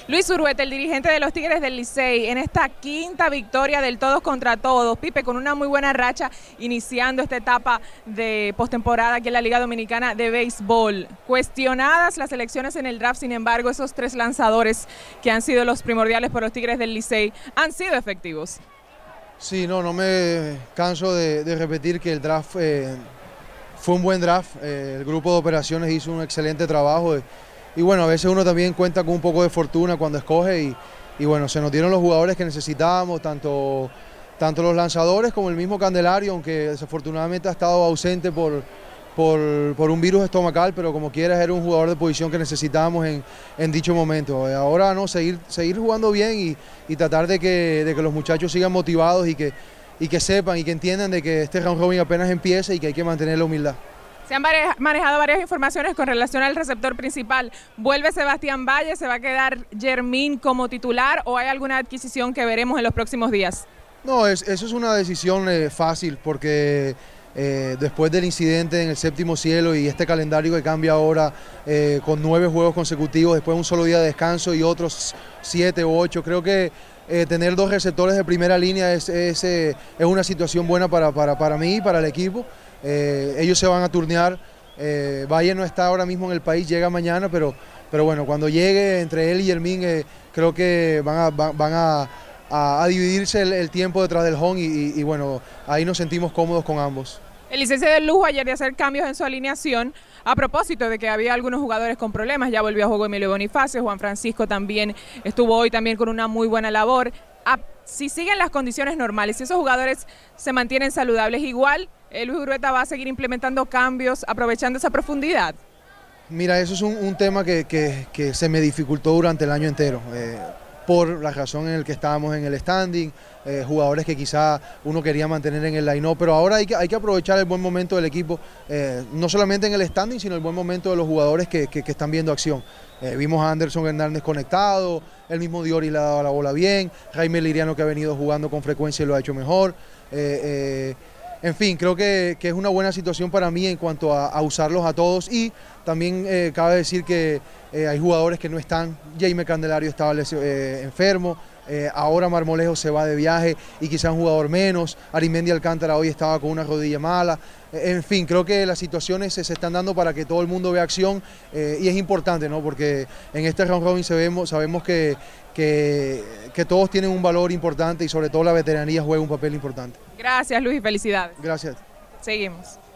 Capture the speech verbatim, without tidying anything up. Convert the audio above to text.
Luis Urueta, el dirigente de los Tigres del Licey, en esta quinta victoria del todos contra todos. Pipe, con una muy buena racha, iniciando esta etapa de postemporada aquí en la Liga Dominicana de Béisbol. Cuestionadas las elecciones en el draft, sin embargo, esos tres lanzadores que han sido los primordiales por los Tigres del Licey han sido efectivos. Sí, no, no me canso de, de repetir que el draft eh, fue un buen draft. Eh, el grupo de operaciones hizo un excelente trabajo. Eh, Y bueno, a veces uno también cuenta con un poco de fortuna cuando escoge y, y bueno, se nos dieron los jugadores que necesitábamos, tanto, tanto los lanzadores como el mismo Candelario, aunque desafortunadamente ha estado ausente por, por, por un virus estomacal, pero como quieras era un jugador de posición que necesitábamos en, en dicho momento. Ahora no, seguir, seguir jugando bien y, y tratar de que, de que los muchachos sigan motivados y que, y que sepan y que entiendan de que este round robin apenas empieza y que hay que mantener la humildad. Se han manejado varias informaciones con relación al receptor principal. ¿Vuelve Sebastián Valle? ¿Se va a quedar Jermín como titular o hay alguna adquisición que veremos en los próximos días? No, es, eso es una decisión eh, fácil porque eh, después del incidente en el séptimo cielo y este calendario que cambia ahora eh, con nueve juegos consecutivos, después un solo día de descanso y otros siete o ocho, creo que eh, tener dos receptores de primera línea es, es, eh, es una situación buena para, para, para mí y para el equipo. Eh, ellos se van a turnear, eh, Valle no está ahora mismo en el país, llega mañana, pero, pero bueno, cuando llegue entre él y Jermín eh, creo que van a, van, van a, a, a dividirse el, el tiempo detrás del home y, y, y bueno, ahí nos sentimos cómodos con ambos. El Licey se dio el lujo ayer de hacer cambios en su alineación a propósito de que había algunos jugadores con problemas. Ya volvió a juego Emilio Bonifacio, Juan Francisco también estuvo hoy también con una muy buena labor. A, si siguen las condiciones normales, si esos jugadores se mantienen saludables, igual eh, Luis Urueta va a seguir implementando cambios aprovechando esa profundidad. Mira, eso es un, un tema que, que, que se me dificultó durante el año entero. Eh, por la razón en la que estábamos en el standing, eh, jugadores que quizá uno quería mantener en el line-up, pero ahora hay que, hay que aprovechar el buen momento del equipo, eh, no solamente en el standing, sino el buen momento de los jugadores que, que, que están viendo acción. Eh, vimos a Anderson Hernández conectado, el mismo Diori le ha dado la bola bien, Jaime Liriano que ha venido jugando con frecuencia y lo ha hecho mejor. Eh, eh, En fin, creo que, que es una buena situación para mí en cuanto a, a usarlos a todos y también eh, cabe decir que eh, hay jugadores que no están. Jaime Candelario estaba eh, enfermo, eh, ahora Marmolejo se va de viaje y quizá un jugador menos, Arimendi Alcántara hoy estaba con una rodilla mala. Eh, en fin, creo que las situaciones se, se están dando para que todo el mundo vea acción eh, y es importante, ¿no? Porque en este round robin sabemos, sabemos que, que, que todos tienen un valor importante y sobre todo la veteranía juega un papel importante. Gracias, Luis, y felicidades. Gracias. Seguimos.